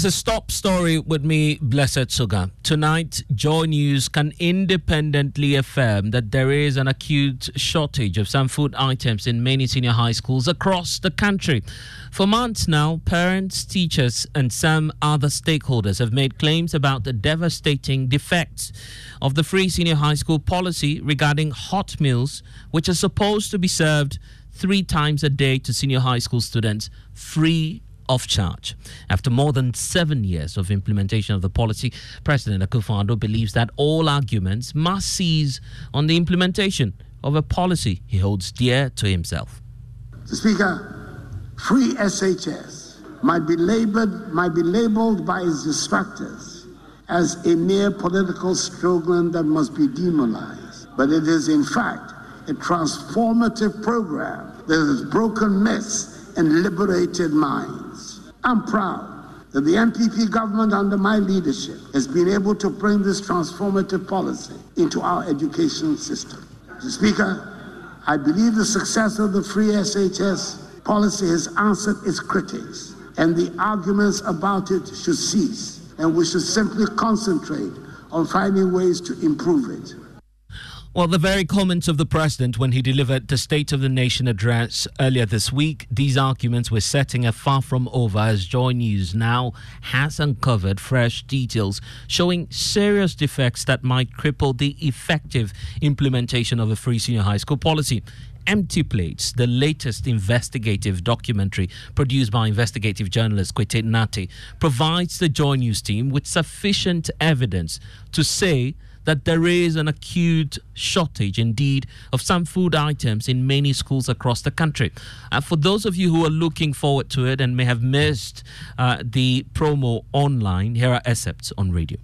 It's a stop story with me, Blessed Suga. Tonight, Joy News can independently affirm that there is an acute shortage of some food items in many senior high schools across the country. For months now, parents, teachers, and some other stakeholders have made claims about the devastating defects of the free senior high school policy regarding hot meals, which are supposed to be served 3 times a day to senior high school students free of charge. After more than 7 years of implementation of the policy, President Akufo-Addo believes that all arguments must cease on the implementation of a policy he holds dear to himself. Mr. Speaker, free SHS might be labeled by its detractors as a mere political slogan that must be demonized, but it is in fact a transformative program that has broken myths and liberated minds. I'm proud that the NPP government under my leadership has been able to bring this transformative policy into our education system. Mr. Speaker, I believe the success of the free SHS policy has answered its critics, and the arguments about it should cease, and we should simply concentrate on finding ways to improve it. Well, the very comments of the president when he delivered the State of the Nation address earlier this week, these arguments were setting a far from over as Joy News now has uncovered fresh details showing serious defects that might cripple the effective implementation of a free senior high school policy. Empty Plates, the latest investigative documentary produced by investigative journalist Kwete Nate, provides the Joy News team with sufficient evidence to say that there is an acute shortage, indeed, of some food items in many schools across the country. For those of you who are looking forward to it and may have missed the promo online, here are excerpts on radio.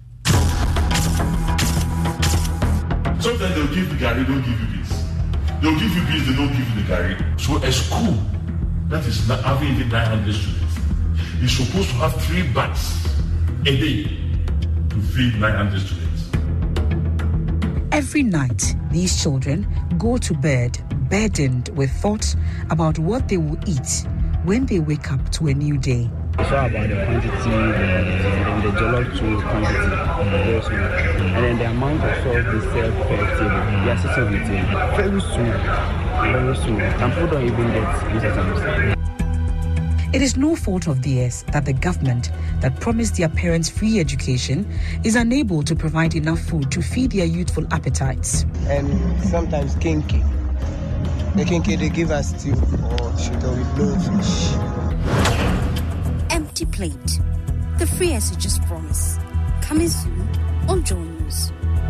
Sometimes they'll give you Gary, don't give you beans. They'll give you beans, they don't give you the Gary. So a school that is not having even 900 students is supposed to have 3 bags a day to feed 900 students. Every night, these children go to bed burdened with thoughts about what they will eat when they wake up to a new day. It's all about the quantity and the jollof too quantity, very small. And then the amount of salt they serve per table, they are settled with it. Very soon. Some people don't even get this sometimes. It is no fault of theirs that the government that promised their parents free education is unable to provide enough food to feed their youthful appetites. And sometimes kinky. The kinky they give us stew or sugar with blowfish. Empty Plate, the free SHS promise. Coming soon on Joy News.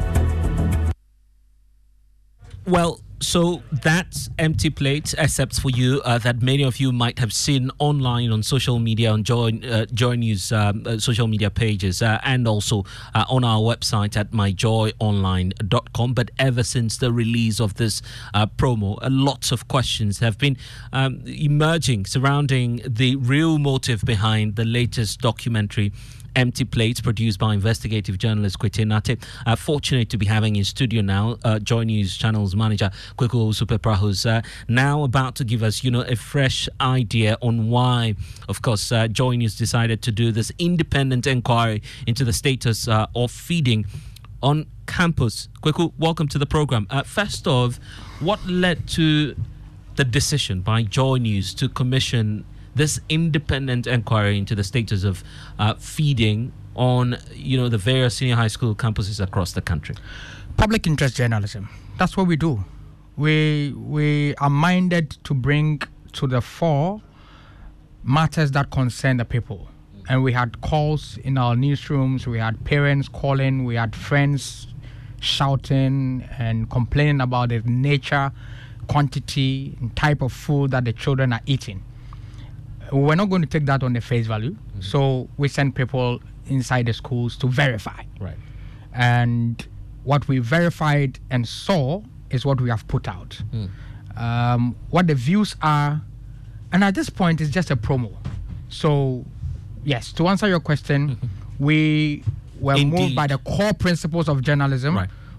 Well, so that's Empty Plate, except for you that many of you might have seen online on social media, on Joy News social media pages, and also on our website at myjoyonline.com. But ever since the release of this promo, lots of questions have been emerging surrounding the real motive behind the latest documentary, Empty Plates, produced by investigative journalist Kwete Nate. Fortunate to be having in studio now Joy News Channel's manager Kweku Owusu-Peprah, who's now about to give us, a fresh idea on why, of course, Joy News decided to do this independent inquiry into the status of feeding on campus. Kweku, welcome to the program. First off, what led to the decision by Joy News to commission this independent inquiry into the status of feeding on, the various senior high school campuses across the country? Public interest journalism. That's what we do. We are minded to bring to the fore matters that concern the people. And we had calls in our newsrooms, we had parents calling, we had friends shouting and complaining about the nature, quantity, and type of food that the children are eating. We're not going to take that on the face value. Mm-hmm. So we send people inside the schools to verify. Right. And what we verified and saw is what we have put out. What the views are, and at this point, it's just a promo. So, yes, to answer your question, we were moved by the core principles of journalism,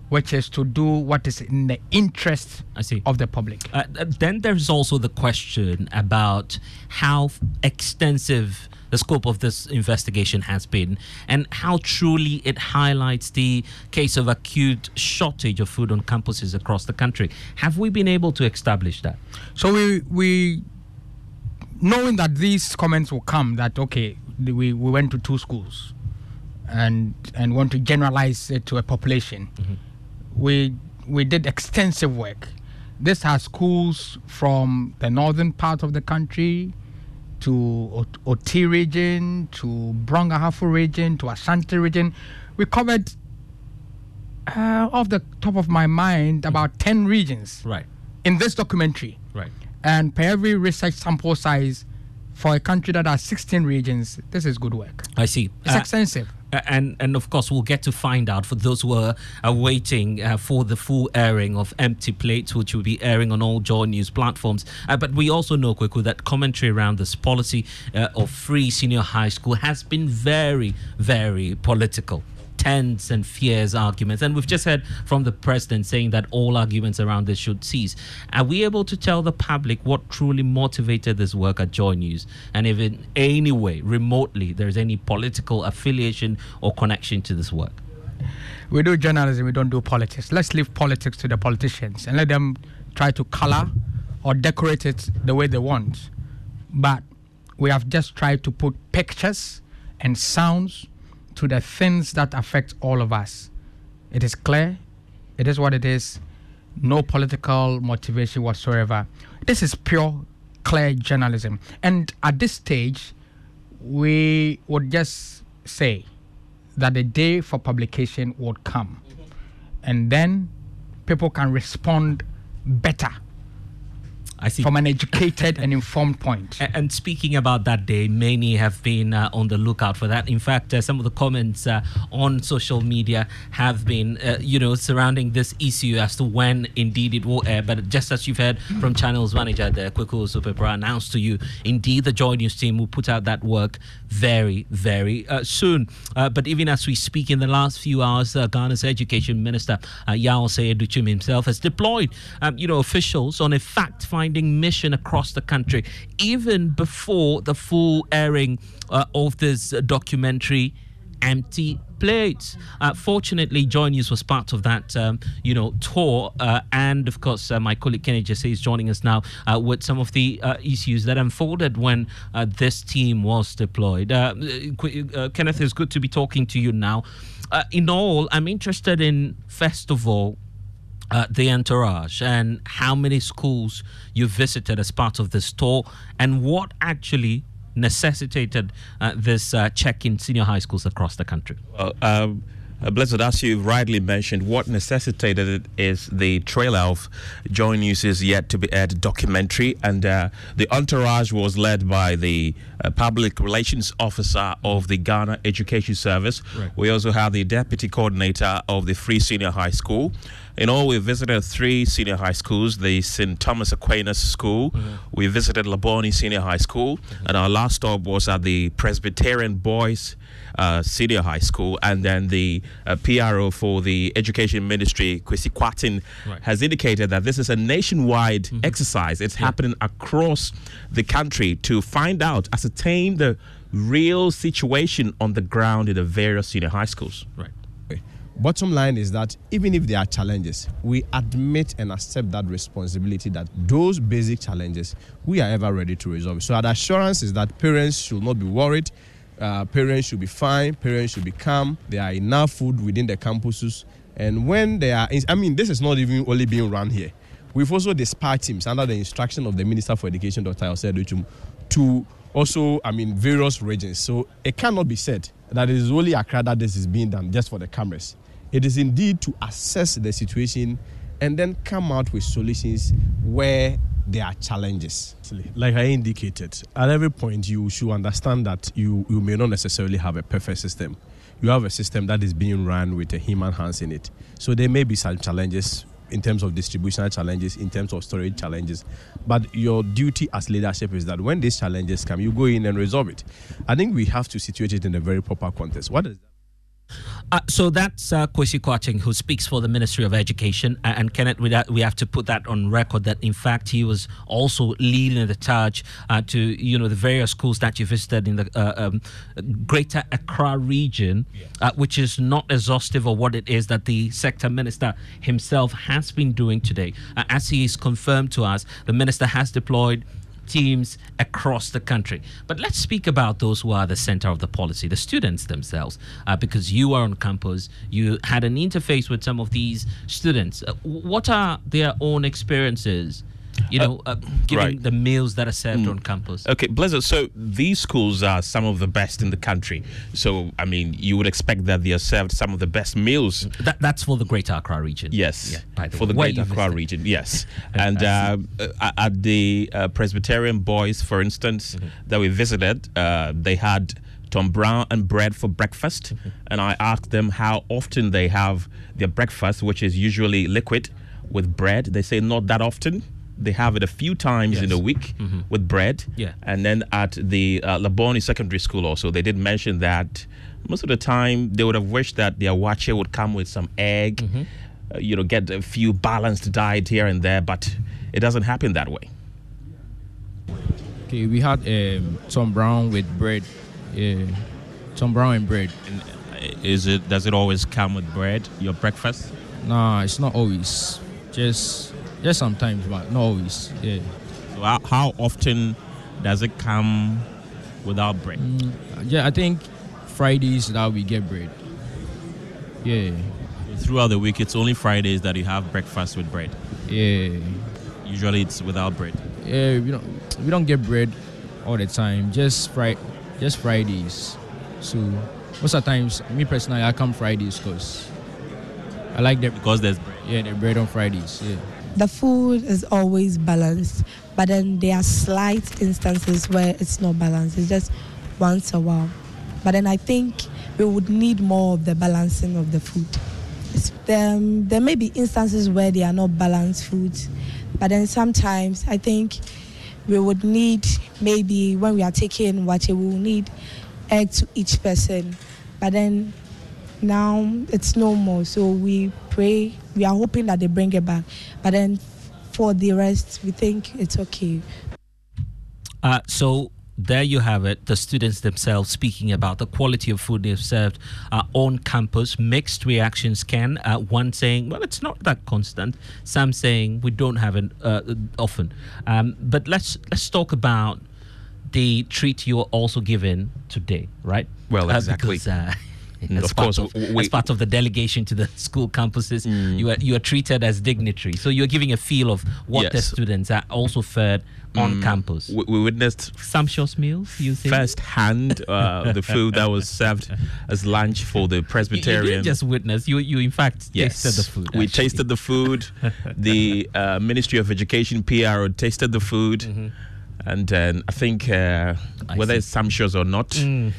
which is to do what is in the interest of the public. Then there's also the question about how extensive the scope of this investigation has been and how truly it highlights the case of acute shortage of food on campuses across the country. Have we been able to establish that? So we knowing that these comments will come, that okay, we went to 2 schools and want to generalize it to a population. We did extensive work. This has schools from the northern part of the country to Oti region, to Brong-Ahafo region, to Ashanti region. We covered, off the top of my mind, about 10 regions in this documentary. And per every research sample size, for a country that has 16 regions, this is good work. I see. It's extensive. And of course, we'll get to find out for those who are waiting for the full airing of Empty Plates, which will be airing on all Joy News platforms. But we also know, Kweku, that commentary around this policy of free senior high school has been very, very political. Tense and fierce arguments. And we've just heard from the president saying that all arguments around this should cease. Are we able to tell the public what truly motivated this work at Joy News? And if in any way, remotely, there's any political affiliation or connection to this work? We do journalism, we don't do politics. Let's leave politics to the politicians and let them try to color or decorate it the way they want. But we have just tried to put pictures and sounds to the things that affect all of us. It is clear. It is what it is. No political motivation whatsoever. This is pure, clear journalism. And at this stage, we would just say that the day for publication would come. And then people can respond better. I see. From an educated and informed point. And speaking about that day, many have been on the lookout for that. In fact, some of the comments on social media have been, surrounding this issue as to when indeed it will air. But just as you've heard from Channel's manager, the Kweku Osupepra, announced to you, indeed the Joy News team will put out that work very, very soon. But even as we speak, in the last few hours, Ghana's Education Minister, Yao Seye-Duchim himself, has deployed, officials on a fact-finding mission across the country, even before the full airing of this documentary, Empty Plates. Fortunately, Joy News was part of that, tour. And of course, my colleague Kenneth Jesse is joining us now with some of the issues that unfolded when this team was deployed. Kenneth, it's good to be talking to you now. In all, I'm interested in, first of all, the entourage and how many schools you visited as part of this tour and what actually necessitated this check in senior high schools across the country. Blessed, as you rightly mentioned, what necessitated it is the trailer of Joy News' yet to be aired documentary, and the entourage was led by the public relations officer of the Ghana Education Service. Right. We also have the deputy coordinator of the Free Senior High School. In all, we visited 3 senior high schools, the St. Thomas Aquinas School, we visited Laboni Senior High School, and our last stop was at the Presbyterian Boys Senior High School. And then the PRO for the Education Ministry, Kwesi Kwatin, has indicated that this is a nationwide exercise. It's happening across the country to find out, ascertain the real situation on the ground in the various senior high schools. Right. Bottom line is that even if there are challenges, we admit and accept that responsibility, that those basic challenges, we are ever ready to resolve. So our assurance is that parents should not be worried. Parents should be fine. Parents should be calm. There are enough food within the campuses. And when they are, this is not even only being run here. We've also dispatched teams under the instruction of the Minister for Education, Dr. Seye-Duchim, to also, various regions. So it cannot be said that it is only Accra that this is being done just for the cameras. It is indeed to assess the situation and then come out with solutions where there are challenges. Like I indicated, at every point you should understand that you may not necessarily have a perfect system. You have a system that is being run with a human hands in it. So there may be some challenges in terms of distributional challenges, in terms of storage challenges. But your duty as leadership is that when these challenges come, you go in and resolve it. I think we have to situate it in a very proper context. What is that? So that's Kwesi Kwarteng, who speaks for the Ministry of Education. And Kenneth, we have to put that on record that, in fact, he was also leading the charge to, the various schools that you visited in the Greater Accra region, which is not exhaustive of what it is that the sector minister himself has been doing today. As he is confirmed to us, the minister has deployed teams across the country. But let's speak about those who are the center of the policy, the students themselves, because you are on campus, you had an interface with some of these students. What are their own experiences, given the meals that are served on campus? Okay, Blessed, so these schools are some of the best in the country. So, I mean, you would expect that they are served some of the best meals. That's for the Greater Accra region. Yes, by the for way. the Greater Accra region, yes. And at the Presbyterian Boys, for instance, that we visited, they had Tom Brown and bread for breakfast. And I asked them how often they have their breakfast, which is usually liquid, with bread. They say not that often. They have it a few times in a week with bread. Yeah. And then at the Laboni Secondary School also, they did mention that most of the time they would have wished that their wache would come with some egg, get a few balanced diet here and there, but it doesn't happen that way. Okay, we had Tom Brown with bread. Tom Brown and bread. And does it always come with bread, your breakfast? Nah, it's not always. Just sometimes, but not always. Yeah. So how often does it come without bread? I think Fridays that we get bread. Yeah. So throughout the week, it's only Fridays that you have breakfast with bread. Yeah. Usually it's without bread. Yeah, we don't get bread all the time. Just Fridays. So most of the times, me personally, I come Fridays because I like them because there's bread. Yeah, the bread on Fridays. Yeah. The food is always balanced, but then there are slight instances where it's not balanced. It's just once a while. But then I think we would need more of the balancing of the food. There may be instances where they are not balanced foods, but then sometimes I think we would need, maybe when we are taking wache, we will need egg to each person. But then now it's no more, so we pray, we are hoping that they bring it back, but then for the rest we think it's okay. So there you have it, the students themselves speaking about the quality of food they've served on campus. Mixed reactions, one saying, well, it's not that constant, some saying we don't have it often, but let's talk about the treat you're also given today, right? Well, exactly. Because as part of the delegation to the school campuses, you are treated as dignitary. So you're giving a feel of what the students are also fed on campus. We witnessed sumptuous meals, you think? First hand, the food that was served as lunch for the Presbyterian. You didn't just witness, you in fact tasted the food. We tasted the food. The Ministry of Education PRO tasted the food. And then I think whether it's sumptuous or not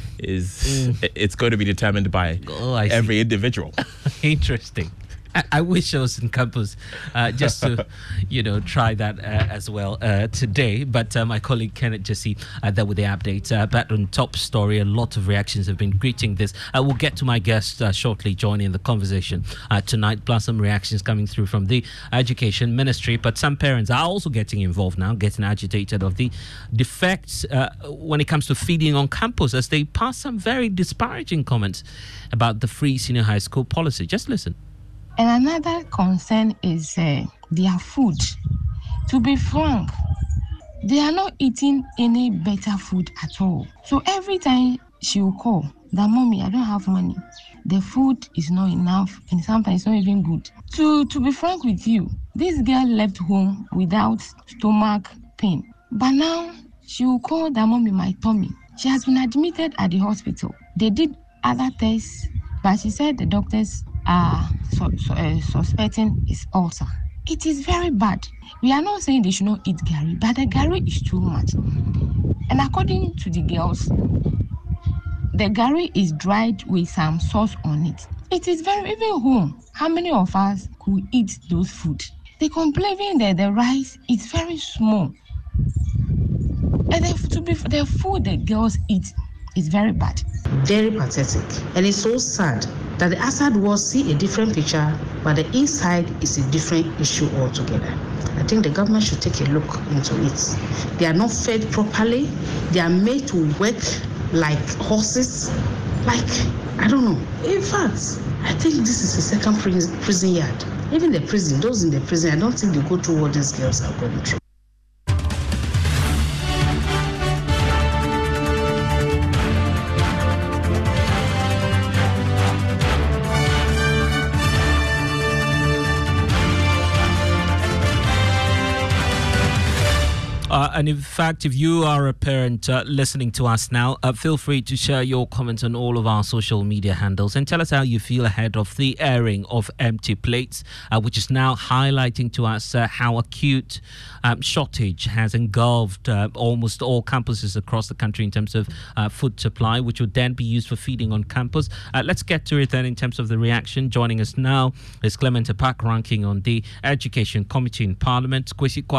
it's going to be determined by every individual. Interesting. I wish I was in campus just to, try that as well today. But my colleague Kenneth Jesse there with the update. But on top story, a lot of reactions have been greeting this. We'll get to my guest shortly joining the conversation tonight, plus some reactions coming through from the Education Ministry. But some parents are also getting involved now, getting agitated of the defects when it comes to feeding on campus, as they pass some very disparaging comments about the free senior high school policy. Just listen. And another concern is their food. To be frank, they are not eating any better food at all. So every time she will call, that mommy, I don't have money. The food is not enough, and sometimes it's not even good. To be frank with you, this girl left home without stomach pain. But now she will call that mommy, my tummy. She has been admitted at the hospital. They did other tests, but she said the doctors are suspecting is ulcer. It is very bad. We are not saying they should not eat gari, but the gari is too much. And according to the girls, the gari is dried with some sauce on it. It is very, even home, how many of us could eat those food? They complain that the rice is very small. And the food the girls eat is very bad. Very pathetic. And it's so sad that the outside world see a different picture, but the inside is a different issue altogether. I think the government should take a look into it. They are not fed properly. They are made to work like horses. I don't know. In fact, I think this is a second prison yard. Even those in the prison, I don't think they go through what these girls are going through. And in fact, if you are a parent listening to us now, feel free to share your comments on all of our social media handles and tell us how you feel ahead of the airing of Empty Plates, which is now highlighting to us how acute shortage has engulfed almost all campuses across the country in terms of food supply, which would then be used for feeding on campus. Let's get to it then in terms of the reaction. Joining us now is Clement Apak, ranking on the Education Committee in Parliament.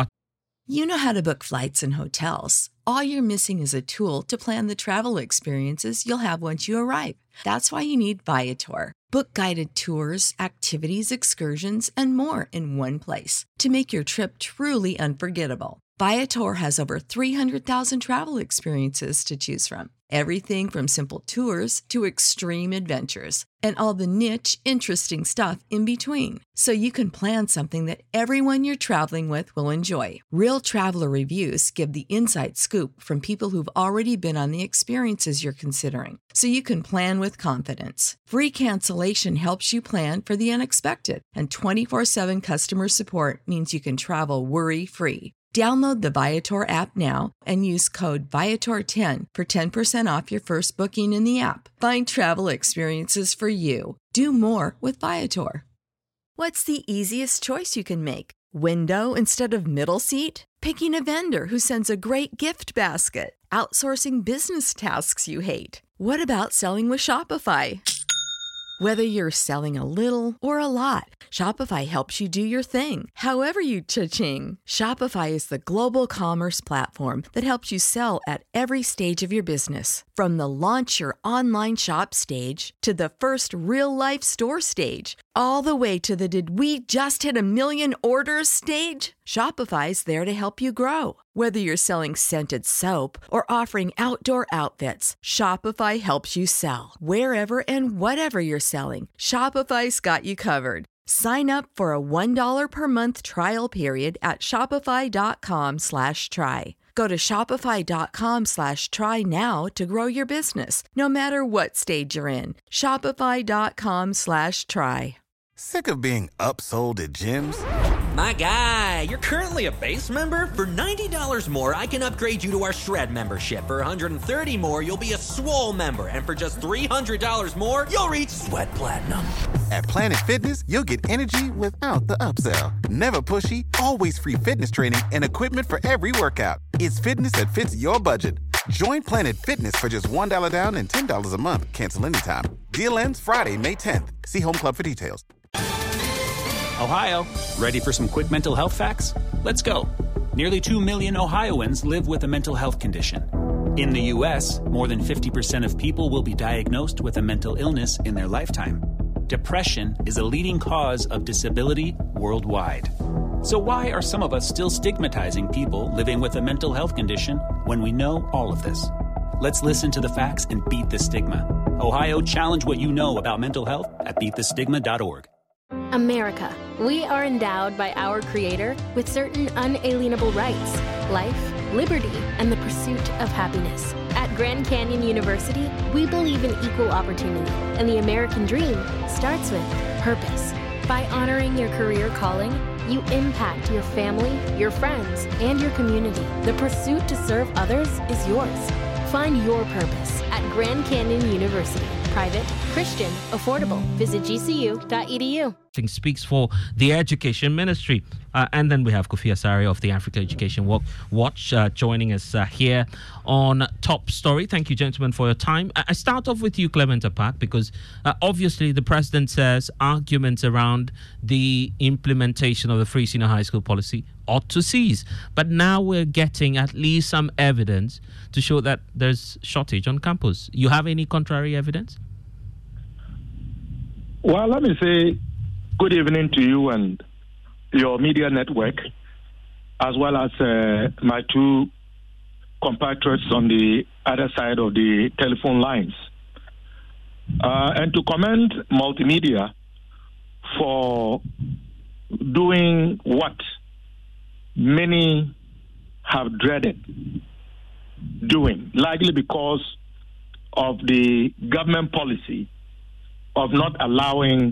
You know how to book flights and hotels. All you're missing is a tool to plan the travel experiences you'll have once you arrive. That's why you need Viator. Book guided tours, activities, excursions, and more in one place to make your trip truly unforgettable. Viator has over 300,000 travel experiences to choose from. Everything from simple tours to extreme adventures and all the niche, interesting stuff in between. So you can plan something that everyone you're traveling with will enjoy. Real traveler reviews give the inside scoop from people who've already been on the experiences you're considering. So you can plan with confidence. Free cancellation helps you plan for the unexpected. And 24/7 customer support means you can travel worry-free. Download the Viator app now and use code Viator10 for 10% off your first booking in the app. Find travel experiences for you. Do more with Viator. What's the easiest choice you can make? Window instead of middle seat? Picking a vendor who sends a great gift basket? Outsourcing business tasks you hate? What about selling with Shopify? Whether you're selling a little or a lot, Shopify helps you do your thing, however you cha-ching. Shopify is the global commerce platform that helps you sell at every stage of your business. From the launch your online shop stage to the first real-life store stage, all the way to the did we just hit 1 million orders stage. Shopify's there to help you grow. Whether you're selling scented soap or offering outdoor outfits, Shopify helps you sell. Wherever and whatever you're selling, Shopify's got you covered. Sign up for a $1 per month trial period at shopify.com/try. Go to shopify.com/try now to grow your business, no matter what stage you're in. Shopify.com/try. Sick of being upsold at gyms? My guy, you're currently a base member? For $90 more, I can upgrade you to our Shred membership. For $130 more, you'll be a Swole member. And for just $300 more, you'll reach Sweat Platinum. At Planet Fitness, you'll get energy without the upsell. Never pushy, always free fitness training and equipment for every workout. It's fitness that fits your budget. Join Planet Fitness for just $1 down and $10 a month. Cancel anytime. Deal ends Friday, May 10th. See Home Club for details. Ohio, ready for some quick mental health facts? Let's go. Nearly 2 million Ohioans live with a mental health condition. In the U.S., more than 50% of people will be diagnosed with a mental illness in their lifetime. Depression is a leading cause of disability worldwide. So why are some of us still stigmatizing people living with a mental health condition when we know all of this? Let's listen to the facts and beat the stigma. Ohio, challenge what you know about mental health at beatthestigma.org. America. We are endowed by our Creator with certain unalienable rights: life, liberty, and the pursuit of happiness. At Grand Canyon University, we believe in equal opportunity, and the American dream starts with purpose. By honoring your career calling, you impact your family, your friends, and your community. The pursuit to serve others is yours. Find your purpose at Grand Canyon University. Private, Christian, affordable. Visit gcu.edu. Speaks for the Education Ministry. And then we have Kofi Asare of the Africa Education Watch joining us here on Top Story. Thank you, gentlemen, for your time. I start off with you, Clement Apak, because obviously the president says arguments around the implementation of the free senior high school policy ought to cease. But now we're getting at least some evidence to show that there's shortage on campus. You have any contrary evidence? Well, let me say good evening to you and your media network, as well as my two compatriots on the other side of the telephone lines. And to commend Multimedia for doing what many have dreaded doing, likely because of the government policy of not allowing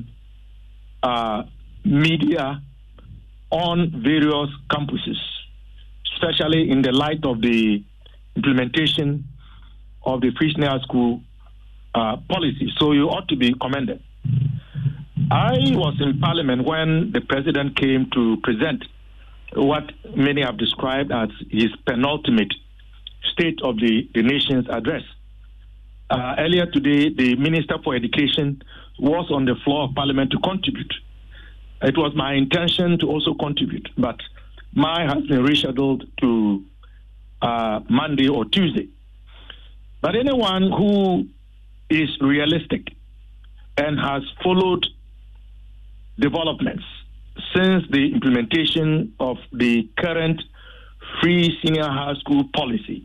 media on various campuses, especially in the light of the implementation of the Free Senior School policy. So you ought to be commended. I was in Parliament when the President came to present what many have described as his penultimate State of the Nation's address. Earlier today, the Minister for Education was on the floor of Parliament to contribute. It was my intention to also contribute, but mine has been rescheduled to Monday or Tuesday. But anyone who is realistic and has followed developments since the implementation of the current free senior high school policy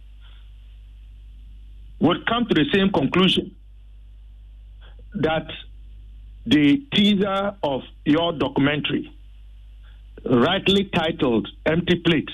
would come to the same conclusion that the teaser of your documentary, rightly titled Empty Plate,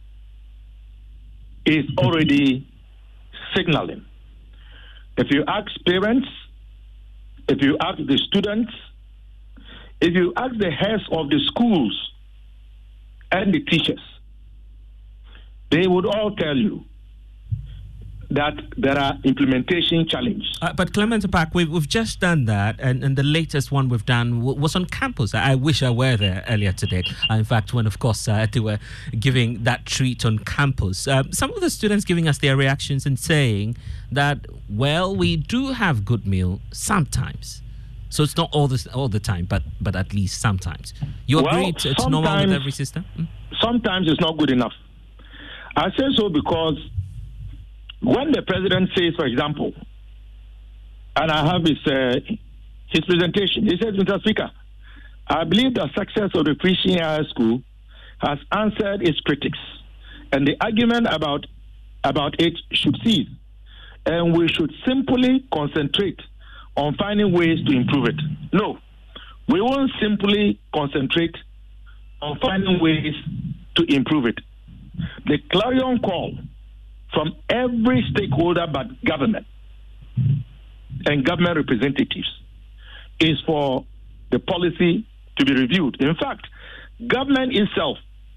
is already signaling. If you ask parents, if you ask the students, if you ask the heads of the schools and the teachers, they would all tell you that there are implementation challenges. But Clement Park, we've just done that, and the latest one we've done was on campus. I wish I were there earlier today. In fact, when, of course, they were giving that treat on campus. Some of the students giving us their reactions and saying that, well, we do have good meal sometimes. So it's not all the time, but at least sometimes. You agree it's normal with every system? Sometimes it's not good enough. I say so because when the president says, for example, and I have his presentation, he says, Mr. Speaker, I believe the success of the Free Senior High School has answered its critics, and the argument about it should cease, and we should simply concentrate on finding ways to improve it. No, we won't simply concentrate on finding ways to improve it. The clarion call from every stakeholder but government and government representatives is for the policy to be reviewed. In fact, government itself,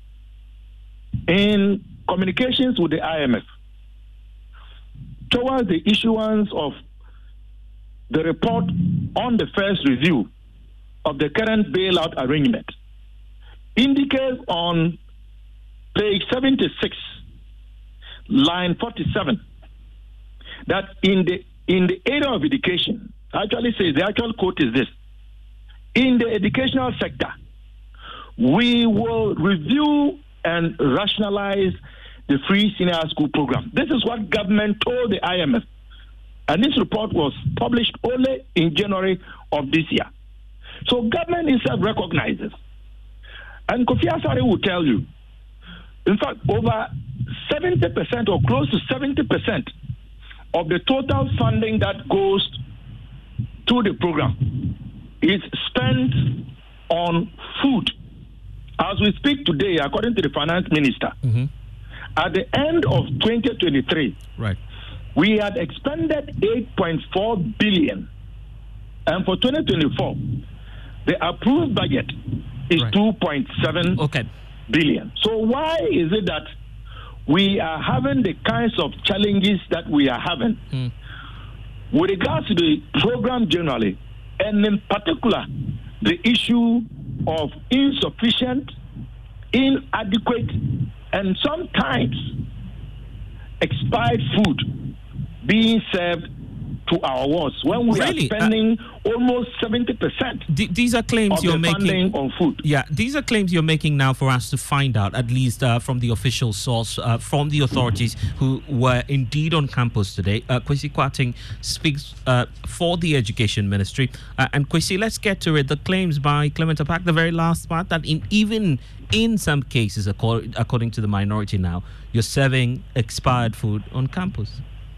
in communications with the IMF, towards the issuance of the report on the first review of the current bailout arrangement, indicates on page 76, line 47, that in the area of education, actually says, the actual quote is this: in the educational sector, we will review and rationalize the free senior school program. This is what government told the IMF. And this report was published only in January of this year. So government itself recognizes. And Kofi Asare will tell you, in fact, over 70% or close to 70% of the total funding that goes to the program is spent on food. As we speak today, according to the finance minister, at the end of 2023, we had expended 8.4 billion. And for 2024, the approved budget is 2.7 billion. So why is it that we are having the kinds of challenges that we are having with regards to the program generally, and in particular, the issue of insufficient, inadequate, and sometimes expired food being served to our wards when we Really? are spending almost 70%. These are claims of you're the making funding on food. Yeah, these are claims you're making now for us to find out, at least from the official source, from the authorities who were indeed on campus today. Kwesi Kwarteng speaks for the Education Ministry. And Kwesi, let's get to it. The claims by Clement Apak, the very last part, that even in some cases, according to the minority now, you're serving expired food on campus.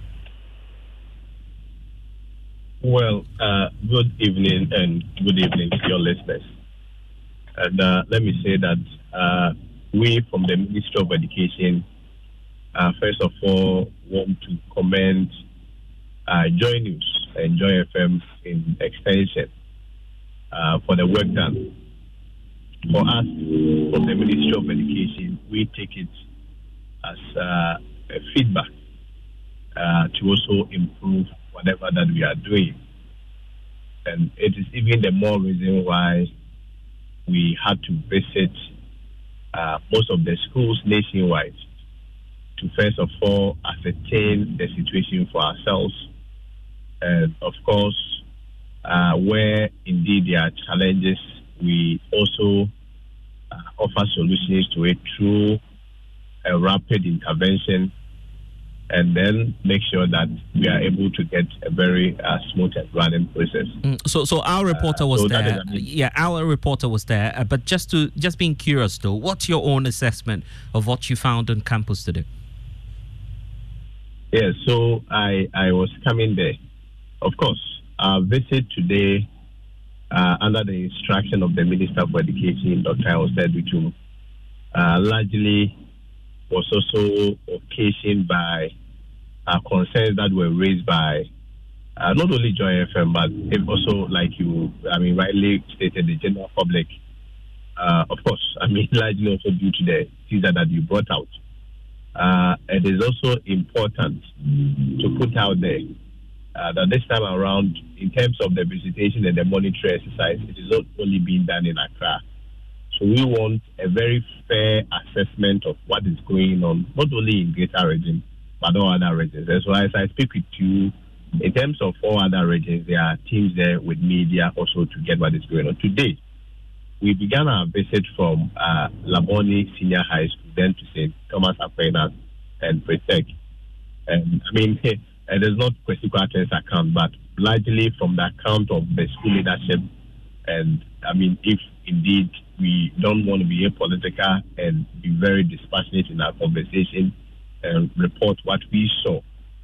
Well, good evening to your listeners. And let me say that we from the Ministry of Education, first of all, want to commend Joy News and Joy FM in extension for the work done. For us, from the Ministry of Education, we take it as a feedback to also improve whatever that we are doing. And it is even the more reason why we had to visit most of the schools nationwide to first of all ascertain the situation for ourselves. And of course, where indeed there are challenges, we also offer solutions to it through a rapid intervention, and then make sure that we are able to get a very smooth and running process. So our reporter was there. Yeah, our reporter was there. But just being curious though, what's your own assessment of what you found on campus today? Yes, so I was coming there. Of course, our visit today, under the instruction of the Minister for Education, Dr. Osei, largely was also occasioned by concerns that were raised by not only Joy FM, but also, like you, rightly stated, the general public. Of course, largely also due to the teaser that you brought out. It is also important to put out there that this time around, in terms of the visitation and the monitoring exercise, it is not only being done in Accra. So we want a very fair assessment of what is going on, not only in Greater Region, but all other regions. That's why as I speak with you, in terms of all other regions, there are teams there with media also to get what is going on. Today, we began our visit from Labone Senior High School, then to St. Thomas Aquinas and Pretec. And it is not Kwesi Kwarteng's account, but largely from the account of the school leadership. And if indeed we don't want to be apolitical and be very dispassionate in our conversation and report what we saw,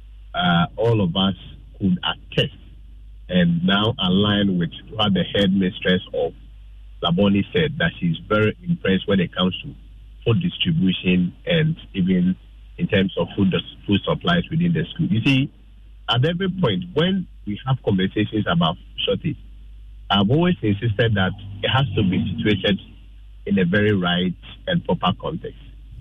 all of us could attest and now align with what the headmistress of Labone said, that she's very impressed when it comes to food distribution and even in terms of food supplies within the school. You see, at every point when we have conversations about shortage, I've always insisted that it has to be situated in a very right and proper context.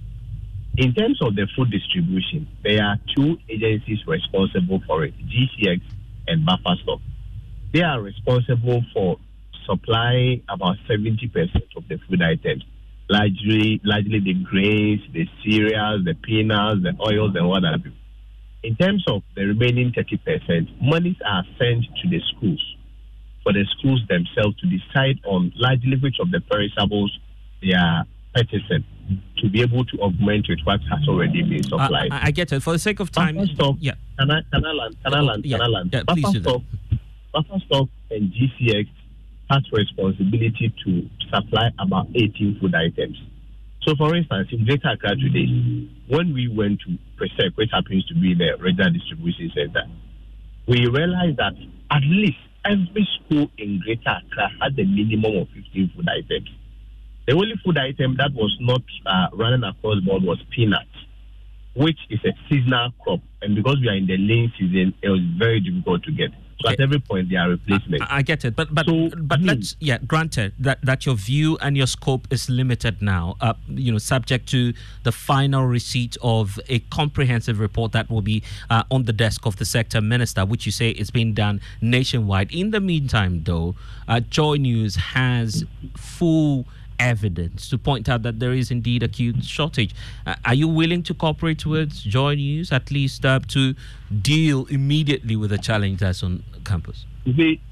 In terms of the food distribution, there are two agencies responsible for it, GCX and Buffer Stock. They are responsible for supplying about 70% of the food items, largely the grains, the cereals, the peanuts, the oils, and what have you. In terms of the remaining 30%, monies are sent to the schools for the schools themselves to decide on largely which of the perishables they are purchasing to be able to augment with what has already been supplied. I get it. For the sake of time, Buffer Stock, yeah. Can I land? Yeah, please do that. Buffer Stock and GCX has responsibility to supply about 18 food items. So, for instance, in Greater Accra today, when we went to Presec, which happens to be the regional distribution center, we realized that at least every school in Greater Accra had a minimum of 15 food items. The only food item that was not running across the board was peanuts, which is a seasonal crop. And because we are in the lean season, it was very difficult to get. So at every point, there are replacements. I get it, but let's granted that your view and your scope is limited now. Subject to the final receipt of a comprehensive report that will be on the desk of the sector minister, which you say is being done nationwide. In the meantime, though, Joy News has full evidence to point out that there is indeed acute shortage. Are you willing to cooperate with Joy News, at least to deal immediately with the challenge that's on campus? You see,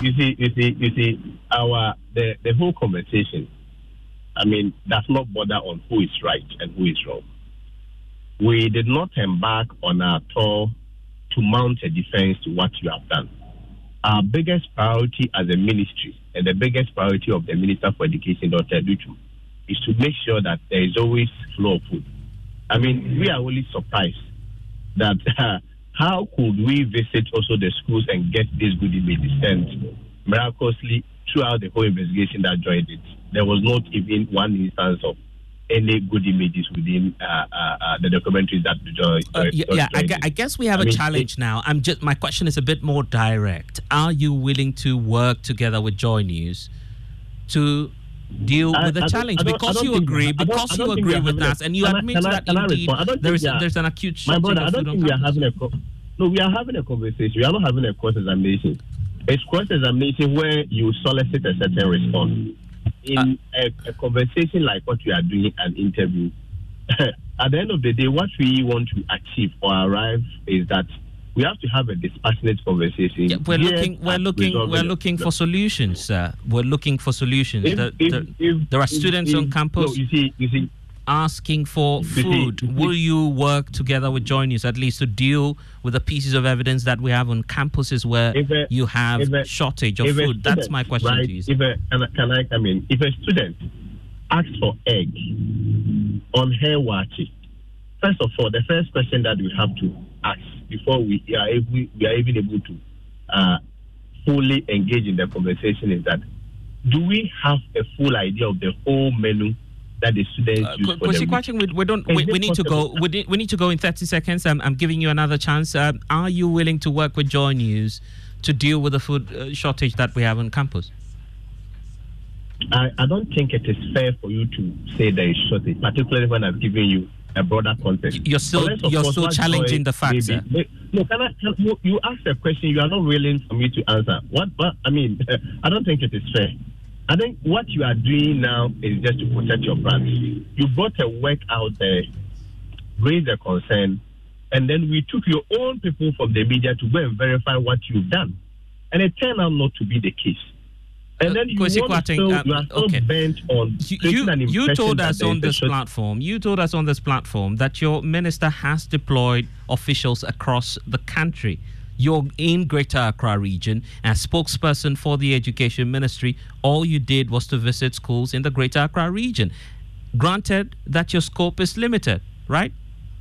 the whole conversation, I mean, does not bother on who is right and who is wrong. We did not embark on our tour to mount a defense to what you have done. Our biggest priority as a ministry and the biggest priority of the Minister for Education, Dr. Duchu, is to make sure that there is always flow of food. I mean, we are only surprised that how could we visit also the schools and get these good images? And miraculously, throughout the whole investigation that Joy did, there was not even one instance of any good images within the documentaries that Joy I guess we have a challenge now. My question is a bit more direct. Are you willing to work together with Joy News to deal with the challenge? Because you agree with us, and you admit that indeed there's an acute shortage. My brother, I don't think we are having we are having a conversation. We are not having a cross-examination. It's cross-examination where you solicit a certain response. In a conversation like what we are doing, an interview, at the end of the day, what we want to achieve or arrive is that we have to have a dispassionate conversation. Yeah, we're looking for solutions, sir. We're looking for solutions. There are students on campus you see, asking for food. Will you work together with Joy News at least to deal with the pieces of evidence that we have on campuses where you have shortage of food? That's my question to you. Can I come in? If a student asks for egg on her wachi, first of all, the first question that we have to ask before we are even able to fully engage in the conversation is that, do we have a full idea of the whole menu that the students use for we need to go. We need to go in 30 seconds. I'm giving you another chance. Are you willing to work with Joy News to deal with the food shortage that we have on campus? I don't think it is fair for you to say there is shortage, particularly when I've given you a broader context. You're still challenging the facts, sir. No, you ask a question you are not willing for me to answer. I mean, I don't think it is fair. I think what you are doing now is just to protect your brand. You brought a work out there, raised a concern, and then we took your own people from the media to go and verify what you've done. And it turned out not to be the case. And then you are still bent on you told us on this platform that your minister has deployed officials across the country. You're in Greater Accra region as spokesperson for the Education Ministry. All you did was to visit schools in the Greater Accra region. Granted that your scope is limited, right?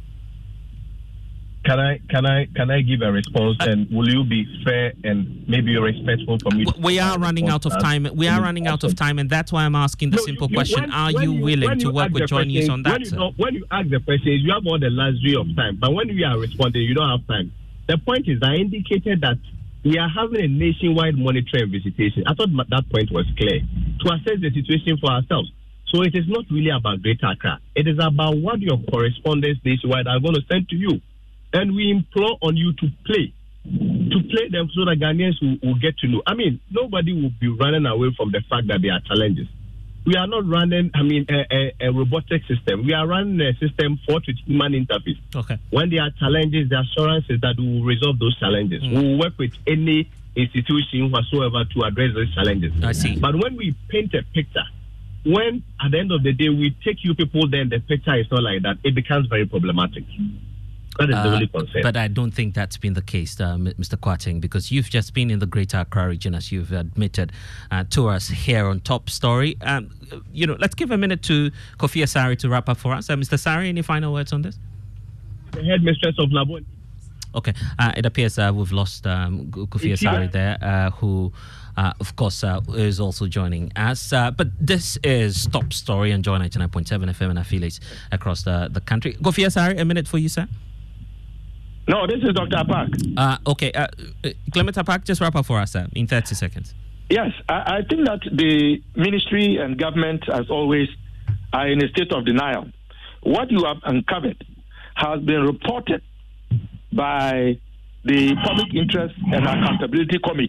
Can I give a response, and will you be fair and maybe respectful for me? We are running out of time. And that's why I'm asking the simple question: are you willing to work with Joy News on that? When you ask the questions, you have all the luxury of time, but when we are responding, you don't have time. The point is, I indicated that we are having a nationwide monitoring visitation. I thought that point was clear, to assess the situation for ourselves. So it is not really about Greater Accra. It is about what your correspondents nationwide are going to send to you. And we implore on you to play them so that Ghanaians will get to know. I mean, nobody will be running away from the fact that there are challenges. We are not running, a robotic system. We are running a system for human interface. Okay. When there are challenges, the assurance is that we will resolve those challenges. We will work with any institution whatsoever to address those challenges. I see. But when we paint a picture, when at the end of the day we take you people, then the picture is not like that. It becomes very problematic. That is the only concern. But I don't think that's been the case, Mr. Kwarteng, because you've just been in the Greater Accra region, as you've admitted to us here on Top Story. Let's give a minute to Kofi Asare to wrap up for us. Mr. Asare, any final words on this? The headmistress of Labone. Okay. It appears we've lost Kofi Asare there, who, of course, is also joining us. But this is Top Story on Joy 99.7 FM and affiliates across the country. Kofi Asare, a minute for you, sir. No, this is Dr. Apak. Okay. Clement Apak, just wrap up for us, in 30 seconds. Yes, I think that the ministry and government, as always, are in a state of denial. What you have uncovered has been reported by the Public Interest and Accountability Committee.